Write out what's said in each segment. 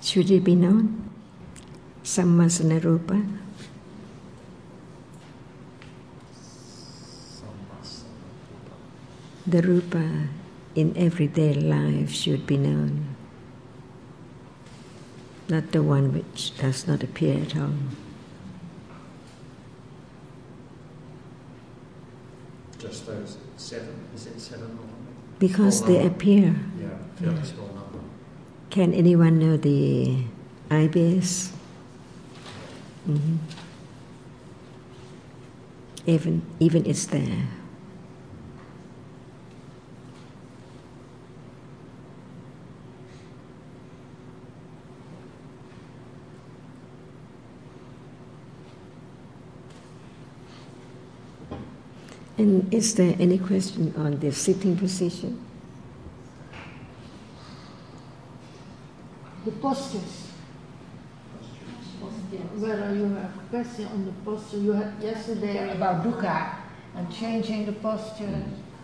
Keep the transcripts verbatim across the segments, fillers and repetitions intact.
Should it be known? Sammasana Rupa. The Rupa in everyday life should be known, not the one which does not appear at all. Just those seven, is it seven or Because small they number? appear. Yeah, fairly Yeah. small number. Can anyone know the ibis? Mm-hmm. Even, even it's there. And is there any question on the sitting position? The postures. Whether you have a question on the posture you had yesterday about dukkha and changing the posture.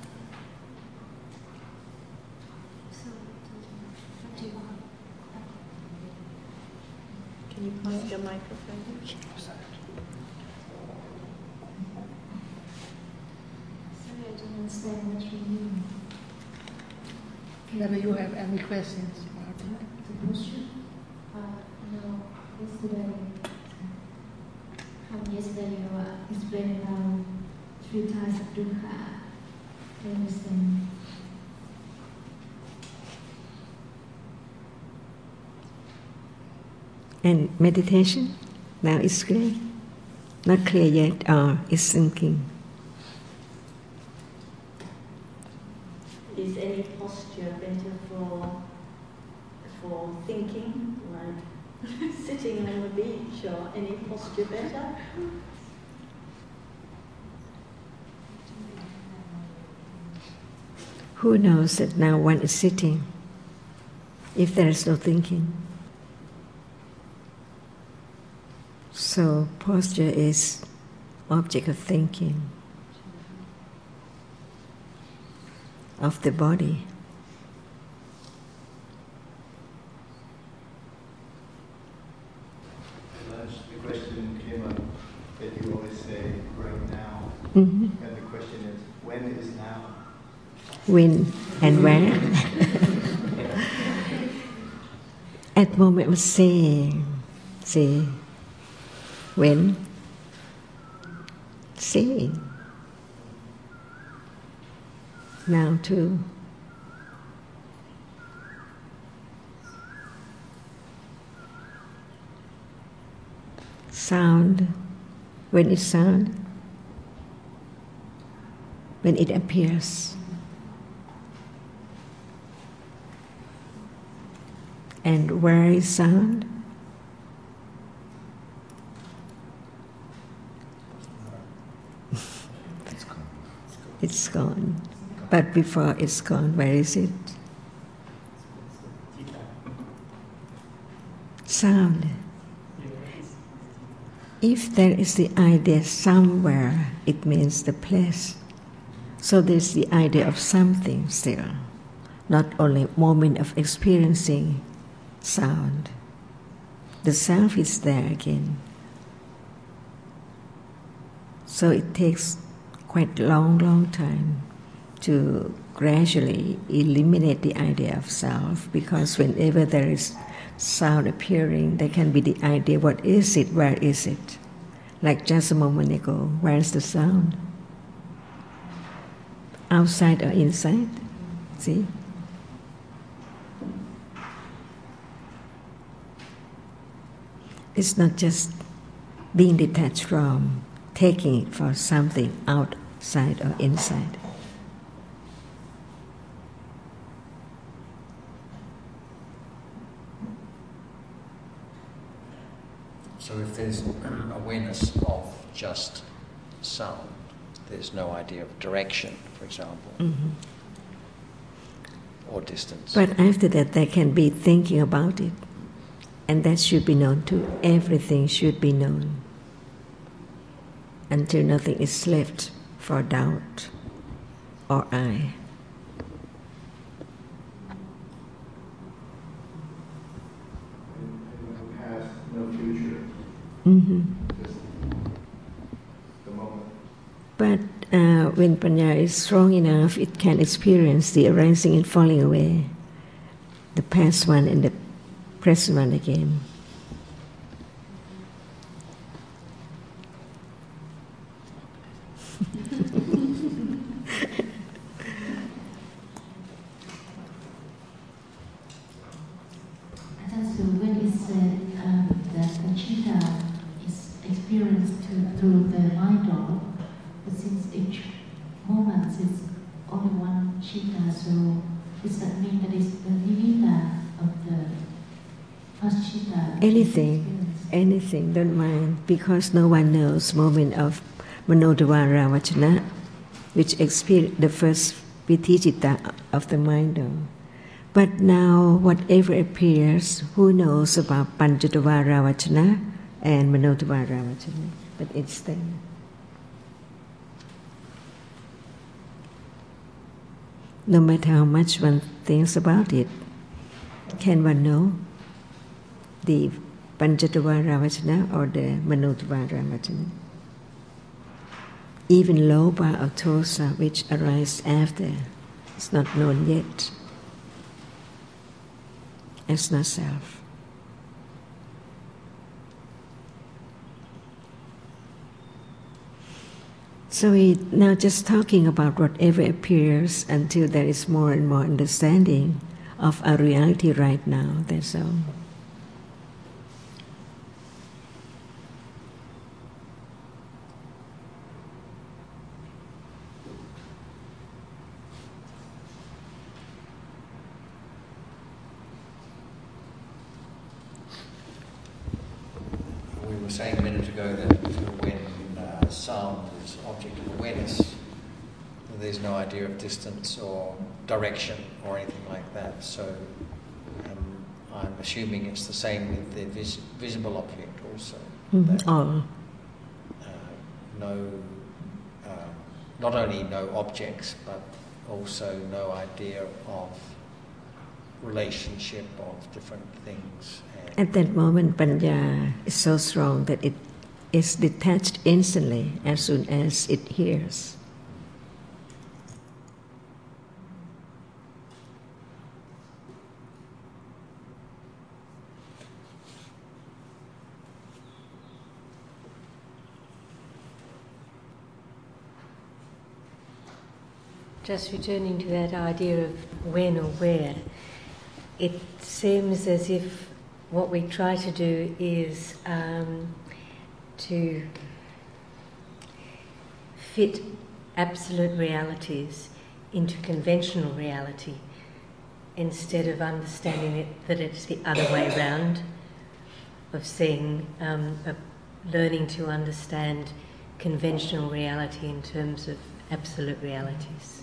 Can you point your microphone? Sorry, I don't understand what you mean. Whether you have any questions about it. The posture? Uh, no, yesterday, from yesterday you were explaining about three types of dukkha. I understand. And meditation? Now it's clear? Not clear yet, or it's sinking? Is any posture better for for thinking, like sitting on the beach, or any posture better? Who knows that now one is sitting if there is no thinking? So posture is object of thinking of the body. The question came up that you always say right now, Mm-hmm. and the question is, when is now? When and where? At moment of seeing, see. When? Seeing. Now too. Sound. When is sound? When it appears. And where is sound? It's gone. But before it's gone, where is it? Sound. If there is the idea somewhere, it means the place. So there's the idea of something still, not only moment of experiencing sound. The self is there again. So it takes quite long, long time to gradually eliminate the idea of self, because whenever there is sound appearing, there can be the idea, what is it, where is it? Like just a moment ago, where is the sound? Outside or inside? See? It's not just being detached from, taking it for something outside or inside. So if there's awareness of just sound, there's no idea of direction, for example, Mm-hmm. or distance. But after that, there can be thinking about it, and that should be known too. Everything should be known until nothing is left for doubt or I. Mm-hmm. Just the moment. But uh, when panya is strong enough, it can experience the arising and falling away, the past one and the present one again. So when it's said um, that the chitta is experienced to, through the mind door, but since each moment is only one chitta, so does that mean that it's the nimitta of the first chitta? Anything, anything, don't mind, because no one knows moment of Manodvara Vachana, which experience the first Viticitta of the mind door. But now, whatever appears, who knows about Panchadvara Vachana and Manodvara Vachana? But it's there. No matter how much one thinks about it, can one know the Panchadvara Vachana or the Manodvara Vachana? Even Lobha or Tosa, which arise after, is not known yet. As not self. So we now just talking about whatever appears until there is more and more understanding of our reality right now, that's all. We were saying a minute ago that when uh, sound is object of awareness, there's no idea of distance or direction or anything like that. So um, I'm assuming it's the same with the vis- visible object also. Mm-hmm. That, All. uh, no, uh, not only no objects, but also no idea of relationship of different things. At that moment, panya is so strong that it is detached instantly as soon as it hears. Just returning to that idea of when or where, it seems as if what we try to do is um, to fit absolute realities into conventional reality instead of understanding it, that it's the other way round, of seeing, um, of learning to understand conventional reality in terms of absolute realities.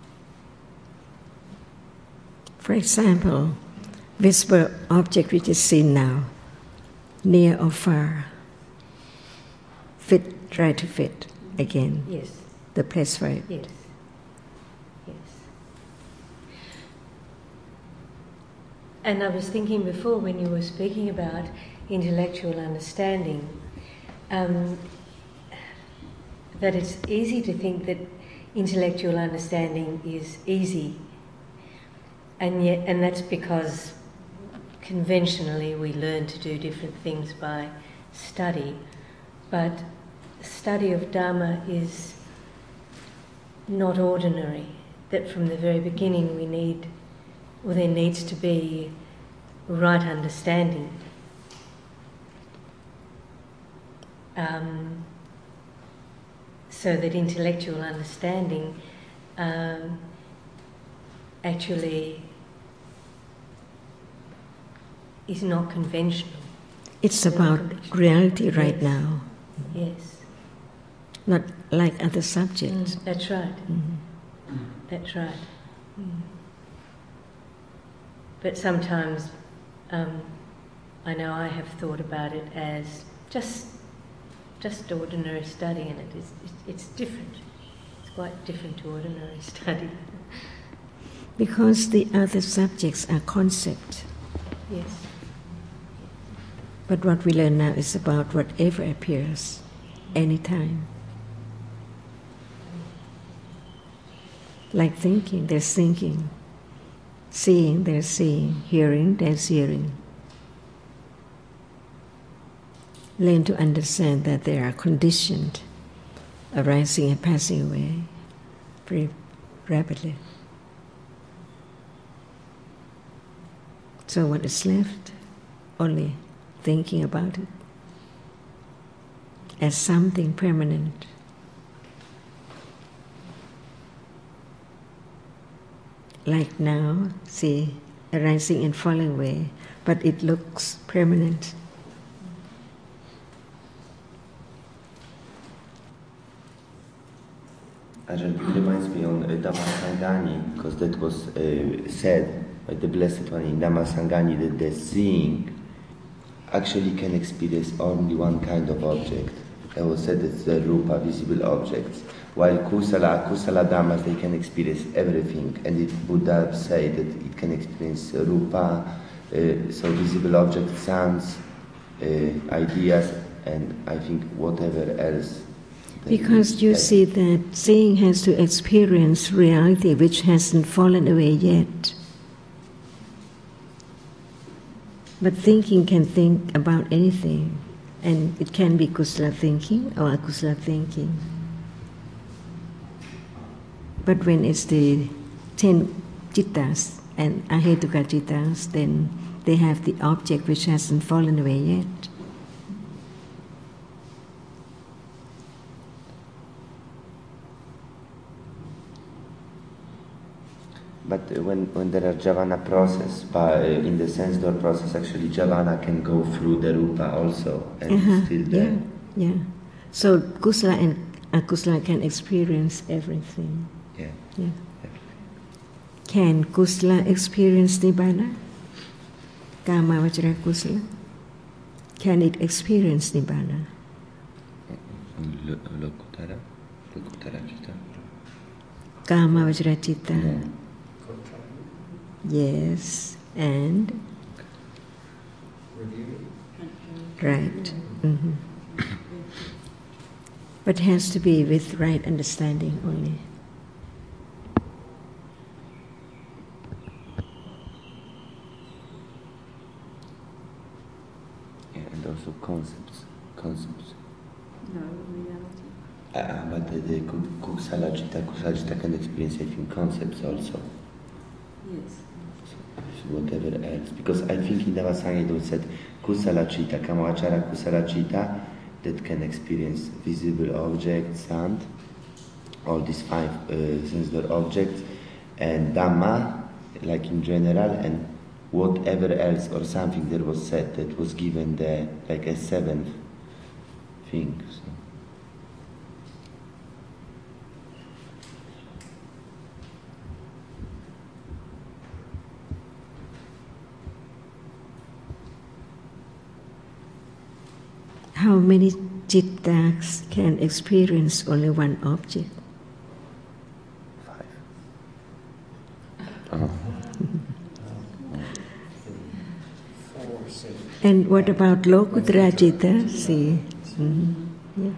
For example, visible object which is seen now, near or far, fit, try to fit again. Yes. The place for it. Yes. Yes. And I was thinking before when you were speaking about intellectual understanding, um, that it's easy to think that intellectual understanding is easy. And yet, and that's because conventionally we learn to do different things by study, but study of Dharma is not ordinary. That from the very beginning we need, or there needs to be right understanding. Um, so that intellectual understanding um, actually is not conventional. It's about reality right Yes. now, Yes. not like other subjects. Mm, that's right. Mm-hmm. That's right. Mm. But sometimes um, I know I have thought about it as just just ordinary study, and it is it's, it's different. It's quite different to ordinary study. Because the other subjects are concept. Yes. But what we learn now is about whatever appears, anytime. Like thinking, there's thinking. Seeing, there's seeing. Hearing, there's hearing. Learn to understand that they are conditioned, arising and passing away very rapidly. So what is left? Only thinking about it as something permanent. Like now, see, arising and falling away, but it looks permanent. Ajahn, it reminds me on uh, Dhammasangani, because that was uh, said by the Blessed One in Dhammasangani, that the seeing actually can experience only one kind of object. That was said it's the rupa, visible objects. While kusala, kusala dhammas, they can experience everything. And it, Buddha said that it can experience rupa, uh, so visible objects, sounds, uh, ideas, and I think whatever else. Because you see that seeing has to experience reality which hasn't fallen away yet. But thinking can think about anything, and it can be kusala thinking or akusala thinking. But when it's the ten cittas and ahetuka cittas, then they have the object which hasn't fallen away yet. But when, when there are jhavana process, by, in the sense door process, actually jhavana can go through the rupa also, and uh-huh, still there. Yeah, yeah. So kusala and akusala can experience everything. Yeah. Yeah. Everything. Can kusala experience nibbana? Kama vajra kusala? Can it experience nibbana? Lokutara? Lokutara citta? Kama vajra citta? Yeah. Yes, and? Right. Mm-hmm. But has to be with right understanding only. Yeah, and also concepts. Concepts. No, reality. Uh, but the, the kusala citta, kusala citta can experience, I think, concepts also. Yes. So whatever else. Because I think in Dhammasangani it was said kusala citta, kamavachara kusala citta, that can experience visible objects, sound, all these five uh, sensory objects, and Dhamma, like in general, and whatever else or something that was said that was given there, like a seventh thing. So. How many cittas can experience only one object? Five. Oh. Four, six. And what about Lokuttara citta? See? Mm-hmm. Yeah.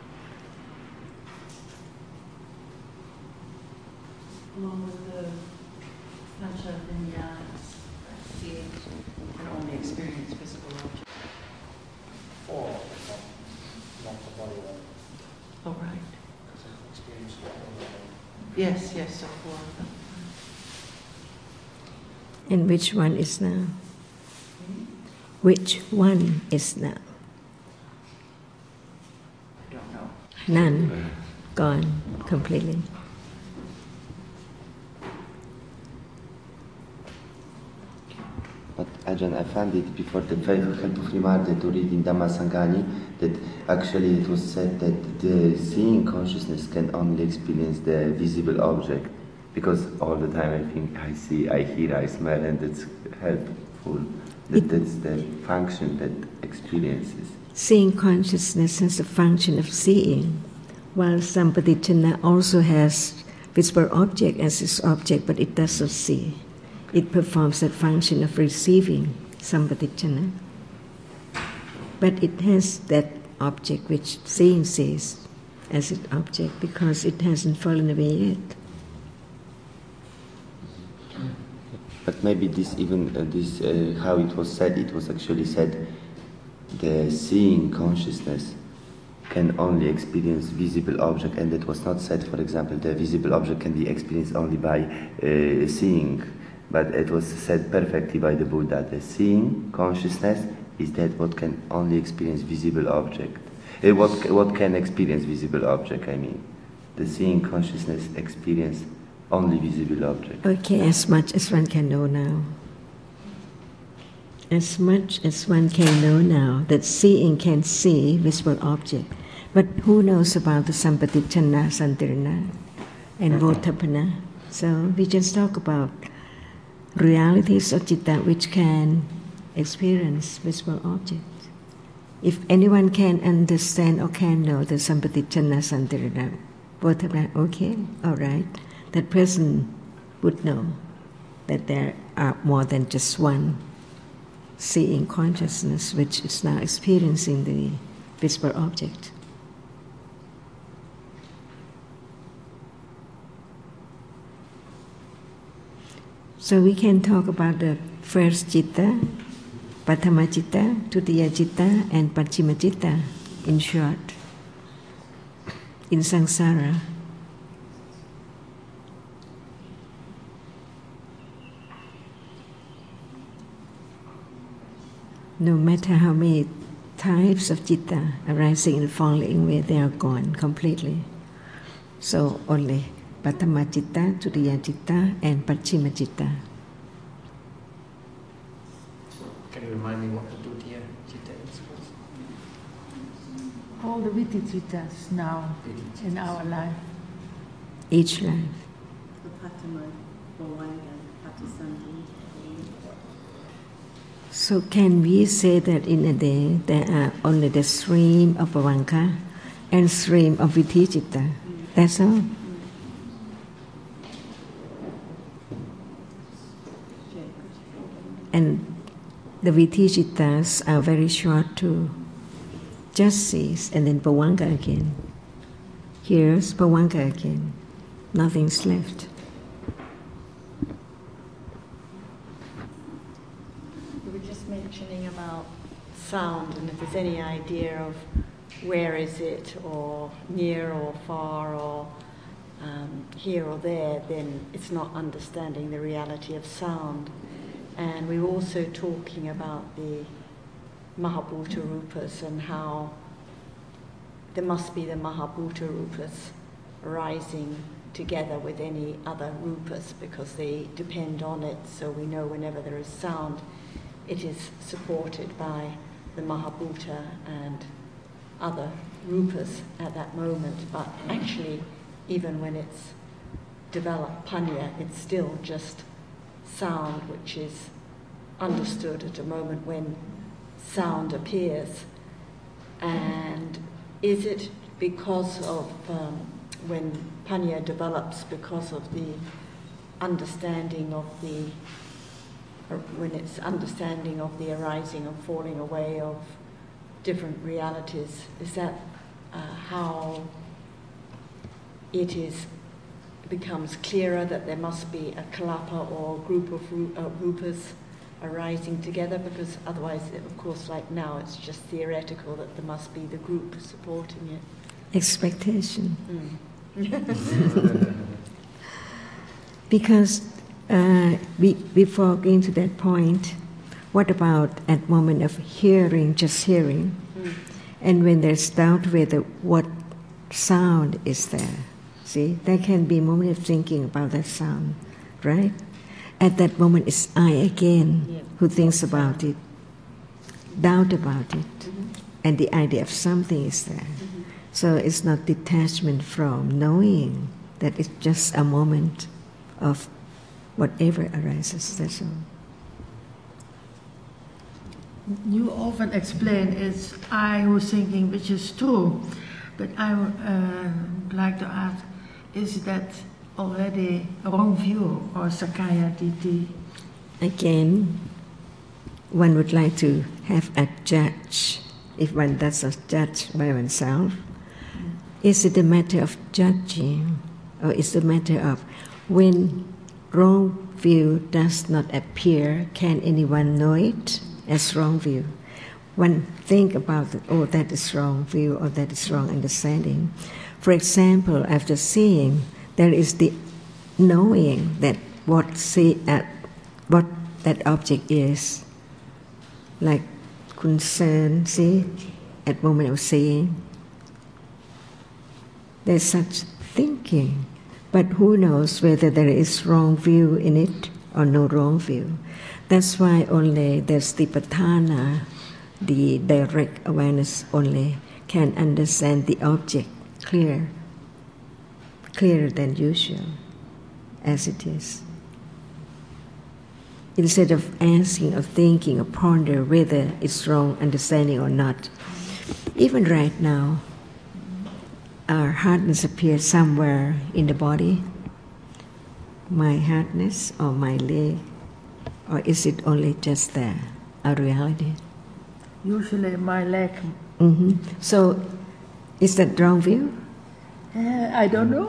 Along with the Pancha Vinyanas, seeing can only experience physical objects. Four, not, not the body one. Oh, right. Because I've experienced one. Yes, yes, so four of them. And which one is now? Which one is now? I don't know. None. Gone completely. But Ajahn, I found it before the faithful help of Nimarde to read in Dhammasangani that actually it was said that the seeing consciousness can only experience the visible object, because all the time I think I see, I hear, I smell, and that's helpful. That that's the function that experiences. Seeing consciousness has a function of seeing, while Sampadichana also has visible object as its object, but it doesn't see. It performs that function of receiving Sampadichana. But it has that object which seeing sees as its object because it hasn't fallen away yet. But maybe this even, uh, this uh, how it was said, it was actually said, the seeing consciousness can only experience visible object, and it was not said, for example, the visible object can be experienced only by uh, seeing, but it was said perfectly by the Buddha. The seeing consciousness is that what can only experience visible object. Uh, what what can experience visible object, I mean. The seeing consciousness experience only visible object. Okay, as much as one can know now. As much as one can know now that seeing can see visible object. But who knows about the Sampatichana, Santirana, and Votapana? So we just talk about realities of citta which can experience visible objects. If anyone can understand or can know the Sampatichana, Santirana, Votapana, okay, all right. That person would know that there are more than just one seeing consciousness which is now experiencing the visible object. So we can talk about the first citta, Pathama citta, Tutiya citta, and Pachima citta, in short, in samsara. No matter how many types of citta arising and falling away, they are gone completely. So only Pathama citta, Tutiya citta, and Pachima citta. Can you remind me what the Tutiya citta is? All the Viticitas now in our life. Each life. The Patama, Bhavanga, Patisandhi. So can we say that in a day there are only the stream of Bhavanka and stream of Viticitta? Mm. That's all? Mm. And the Viticittas are very short too. Just cease and then Bhavanka again. Here's Bhavanka again. Nothing's left. Mentioning about sound, and if there's any idea of where is it, or near or far, or um, here or there, then it's not understanding the reality of sound. And we were also talking about the Mahabhuta Rupas and how there must be the Mahabhuta Rupas arising together with any other Rupas because they depend on it, so we know whenever there is sound it is supported by the Mahabhuta and other rupas at that moment, but actually even when it's developed panya, it's still just sound which is understood at a moment when sound appears. And is it because of um, when panya develops because of the understanding of the when it's understanding of the arising and falling away of different realities, is that uh, how it is becomes clearer that there must be a kalapa or group of ru- uh, rupas arising together? Because otherwise, of course, like now, it's just theoretical that there must be the group supporting it. Expectation. Mm. Because Uh, we, before getting to that point, what about at moment of hearing, just hearing, mm. and when there's doubt whether what sound is there? See, there can be a moment of thinking about that sound, right? At that moment, it's I again yeah. who thinks about it, doubt about it, mm-hmm. and the idea of something is there. Mm-hmm. So it's not detachment from knowing that it's just a moment of whatever arises, that's all. You often explain it's I who's thinking, which is true, but I would uh, like to ask, is that already a wrong view or Sakaya Ditti? Again, one would like to have a judge if one does not judge by oneself, is it a matter of judging, or is it a matter of when wrong view does not appear, can anyone know it as wrong view? One think about it, oh, that is wrong view, or that is wrong understanding. For example, after seeing, there is the knowing that what see uh, what that object is, like concern, see, at moment of seeing. There's such thinking, but who knows whether there is wrong view in it or no wrong view. That's why only the Satipatthana, the direct awareness only, can understand the object clear, clearer than usual, as it is. Instead of asking or thinking or ponder whether it's wrong understanding or not. Even right now, our hardness appears somewhere in the body. My hardness or my leg, or is it only just there, a reality? Usually my leg. Mm-hmm. So, is that wrong view? Uh, I don't know.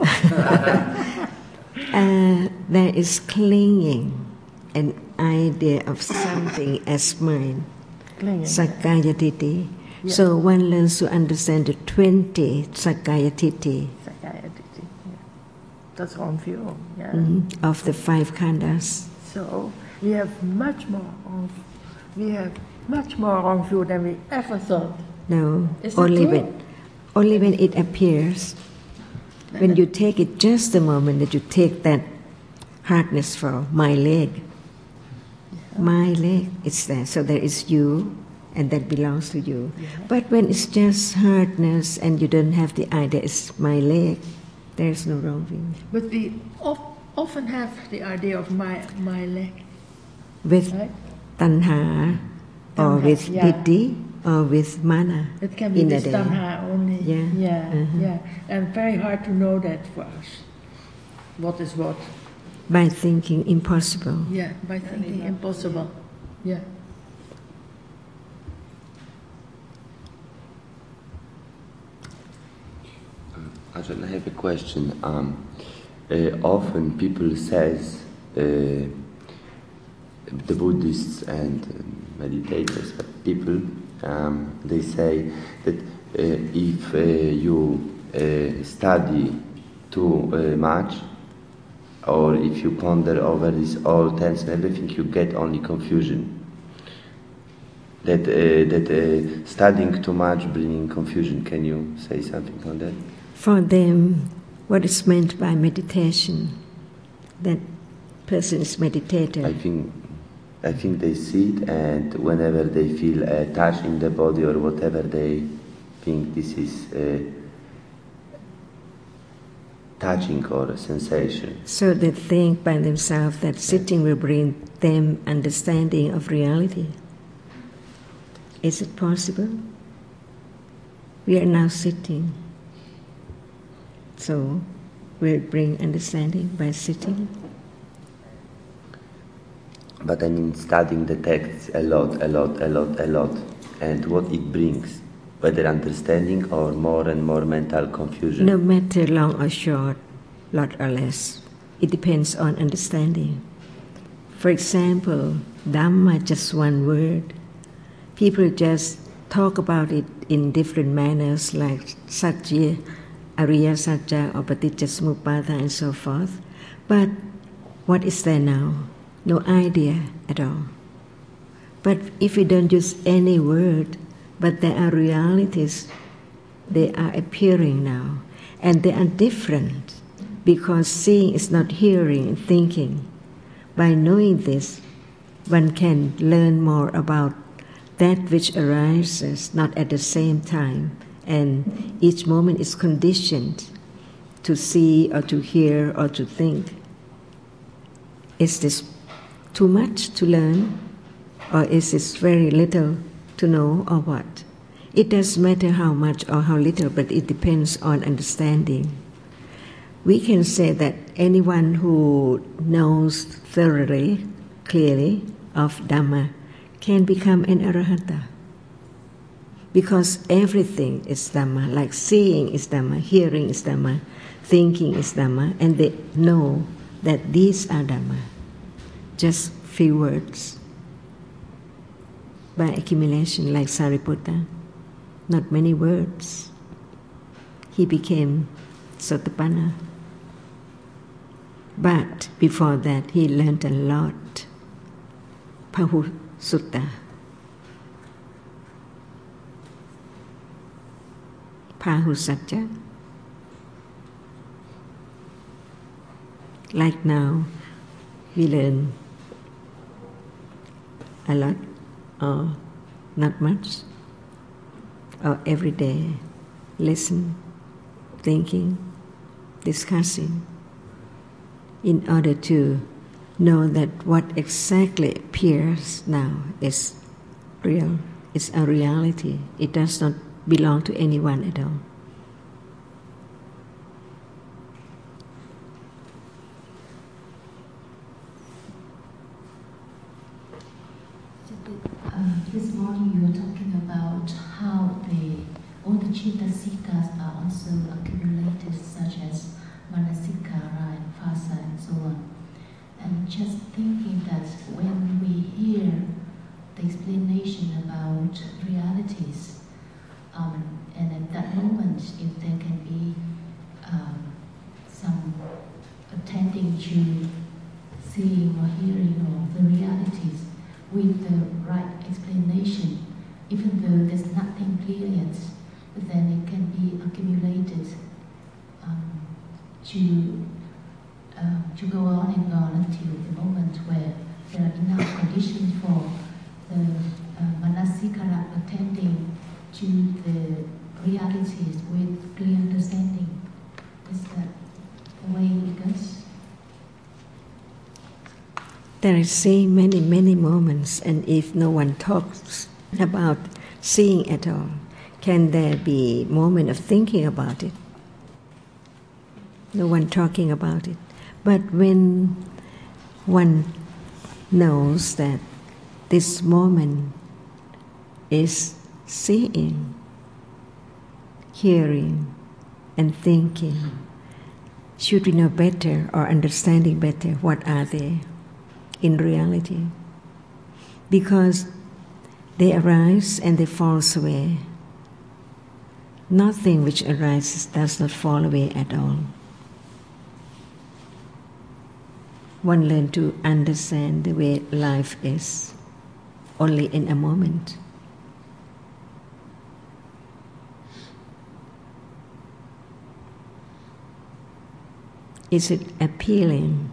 uh, there is clinging, an idea of something as mine, Clinging. Sakkaya Ditthi. Yeah. So one learns to understand the twenty Sakkaya Ditthi. Sakkaya Ditthi. Yeah. That's wrong view. Yeah. Mm-hmm. Of the five khandhas. So we have much more wrong. We have much more wrong view than we ever thought. No, Is that only true? when, only when it appears. When you take it, just the moment that you take that hardness for my leg, my leg, it's there. So there is you, and that belongs to you. Yeah. But when it's just hardness and you don't have the idea it's my leg, there's no wrong view. But we of, often have the idea of my my leg. With Right? tanha, or Tanha, with yeah. ditthi, or with mana. It can be in a this day. tanha only. Yeah. Yeah, Uh-huh. yeah. And very hard to know that for us. What is what? By thinking impossible. Yeah, by thinking impossible. Yeah. Ajahn, I have a question. Um, uh, often people says, uh, the Buddhists and uh, meditators, but people, um, they say that uh, if uh, you uh, study too uh, much, or if you ponder over this all tense and everything, you get only confusion. That uh, that uh, studying too much bringing confusion. Can you say something on that? For them, what is meant by meditation? That person is meditator. I think, I think they see it, and whenever they feel a touch in the body or whatever, they think this is a touching or a sensation. So they think by themselves that sitting will bring them understanding of reality. Is it possible? We are now sitting. So we'll bring understanding by sitting. But I mean studying the texts a lot, a lot, a lot, a lot, and what it brings, whether understanding or more and more mental confusion. No matter long or short, lot or less, it depends on understanding. For example, Dhamma, just one word. People just talk about it in different manners, like Satya, Ariya Satya, or Paticca Samuppada, and so forth. But what is there now? No idea at all. But if we don't use any word, but there are realities, they are appearing now, and they are different, because seeing is not hearing and thinking. By knowing this, one can learn more about that which arises not at the same time, and each moment is conditioned to see or to hear or to think. Is this too much to learn, or is this very little to know, or what? It doesn't matter how much or how little, but it depends on understanding. We can say that anyone who knows thoroughly, clearly, of Dhamma can become an Arahanta. Because everything is Dhamma, like seeing is Dhamma, hearing is Dhamma, thinking is Dhamma, and they know that these are Dhamma. Just few words. By accumulation, like Sariputta, not many words. He became Sotapanna. But before that, he learned a lot. Pahu Sutta. Pahu Satya. Like now, we learn a lot, or not much, or every day, listen, thinking, discussing, in order to know that what exactly appears now is real, is a reality. It does not belong to anyone at all. Uh, this morning you were talking about how the all the chitta siddhas are also accumulated, such as manasikara and phassa and so on. And just thinking that when we hear the explanation about realities, um, and at that moment, if there can be um, some attending to seeing or hearing of the realities with the right explanation, even though there's nothing clear yet, but then it can be accumulated um, to uh, to go on and on until the moment where there are enough conditions for the uh, manasikara attending to the realities with clear understanding. Is that the way it goes? There is seeing many, many moments, and if no one talks about seeing at all, can there be a moment of thinking about it? No one talking about it. But when one knows that this moment is seeing, hearing, and thinking, should we know better or understanding better what are they in reality? Because they arise and they fall away. Nothing which arises does not fall away at all. One learns to understand the way life is only in a moment. Is it appealing?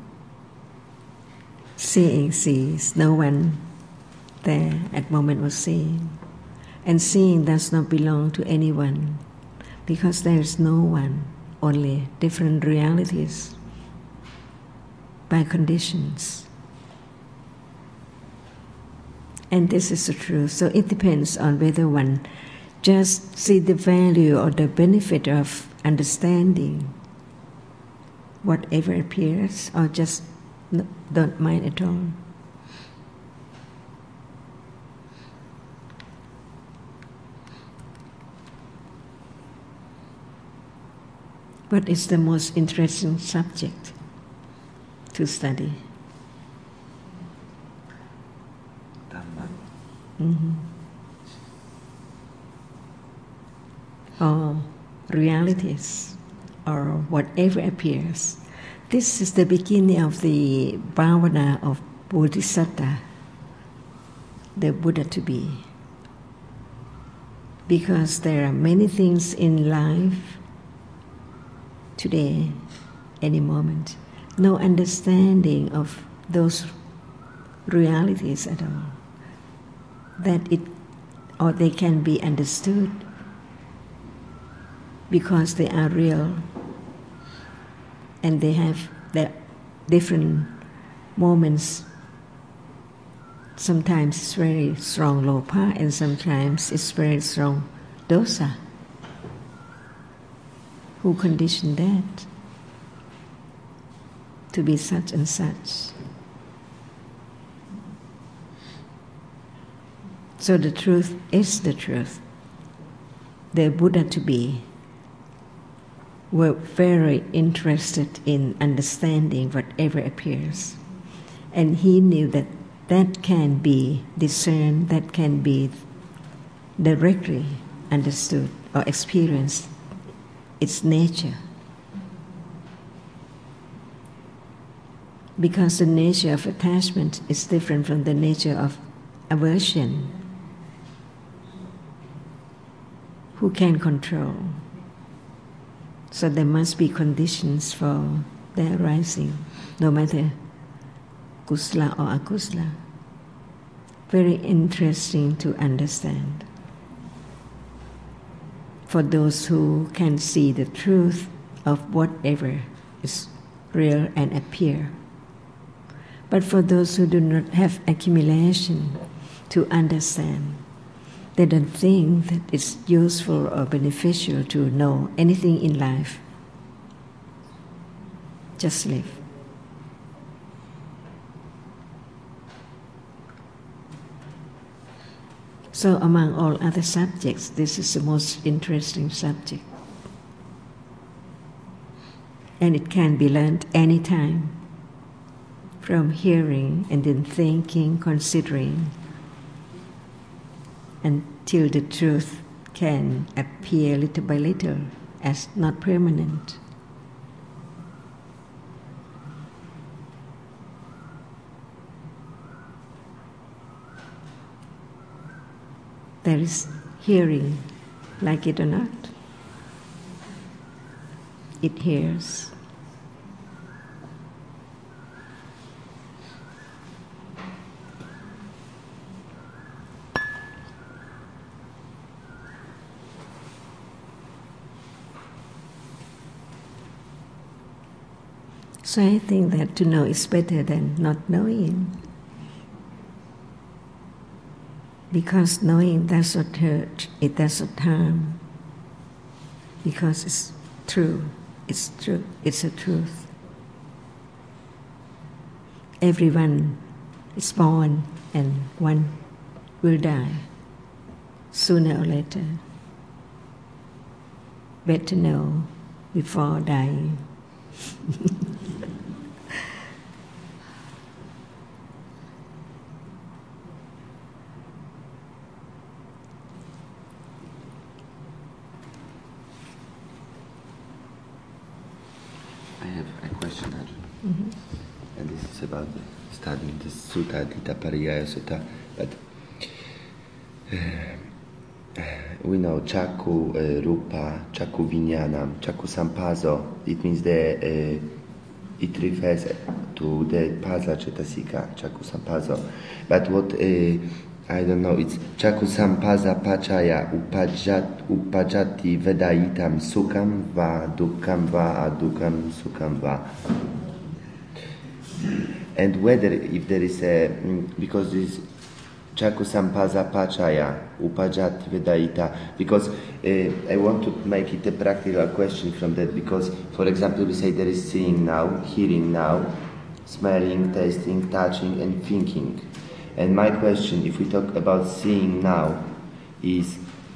Seeing sees, no one there at moment was seeing. And seeing does not belong to anyone, because there is no one, only different realities by conditions. And this is the truth. So it depends on whether one just see the value or the benefit of understanding whatever appears, or just don't mind at all. But it's the most interesting subject to study. Dhamma. Mm-hmm. Or realities, or whatever appears. This is the beginning of the bhavana of Bodhisattva, the Buddha to be. Because there are many things in life today, any moment, no understanding of those realities at all, that it, or they can be understood because they are real and they have their different moments. Sometimes it's very strong lopa and sometimes it's very strong dosa. Who conditioned that to be such and such? So the truth is the truth. the Buddha to be were very interested in understanding whatever appears. And he knew that that can be discerned, that can be directly understood or experienced, its nature. Because the nature of attachment is different from the nature of aversion. Who can control? So there must be conditions for their arising, no matter kusala or akusala. Very interesting to understand. For those who can see the truth of whatever is real and appear. But for those who do not have accumulation to understand, they don't think that it's useful or beneficial to know anything in life. Just live. So among all other subjects, this is the most interesting subject. And it can be learned anytime, from hearing and then thinking, considering, until the truth can appear little by little as not permanent. There is hearing, like it or not. It hears. So I think that to know is better than not knowing. Because knowing does not hurt, it does not harm. Because it's true, it's true, it's a truth. Everyone is born and one will die, sooner or later. Better know before dying. I have a question, Arjun. Mm-hmm. And this is about studying the Sutta, Dita Pariyaya Sutta. But uh, we know Chakku, uh, Rupa, Chakku Vijnanam, Chakku Sampaso. It means the uh, it refers to the Pasa Cetasika, Chakku Sampaso. But what uh, I don't know, it's Chakku Sampasa Pachaya upajat, Upajati Vedaitam Sukham Va Dukkam Va Adukam Sukham Va. And whether if there is a, because this Chakku Sampasa Pachaya Upajat Vedaita, because uh, I want to make it a practical question from that, because for example we say there is seeing now, hearing now, smelling, tasting, touching and thinking. And my question, if we talk about seeing now, is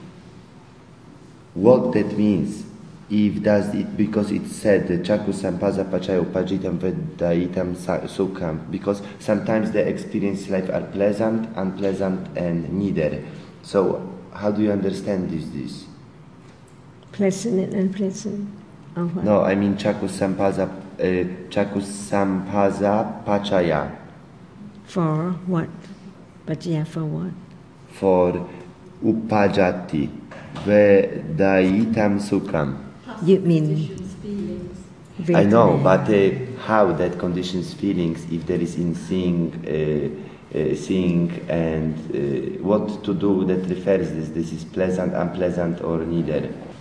what that means. If does it, because it said Chakku Sampasa Pachaya Upajitam Vedaitam Sukham, because sometimes the experiences life are pleasant, unpleasant, and neither. So how do you understand this? This pleasant and unpleasant. Oh, what? No, I mean Chakku Sampasa uh, Chakku Sampasa Pachaya. For what? Pachaya for what? For Upajati Vedaitam Sukham. You mean Vedana. I know, but uh, how that conditions feelings if there is in seeing, uh, uh, seeing and uh, what to do that refers this? This is pleasant, unpleasant, or neither.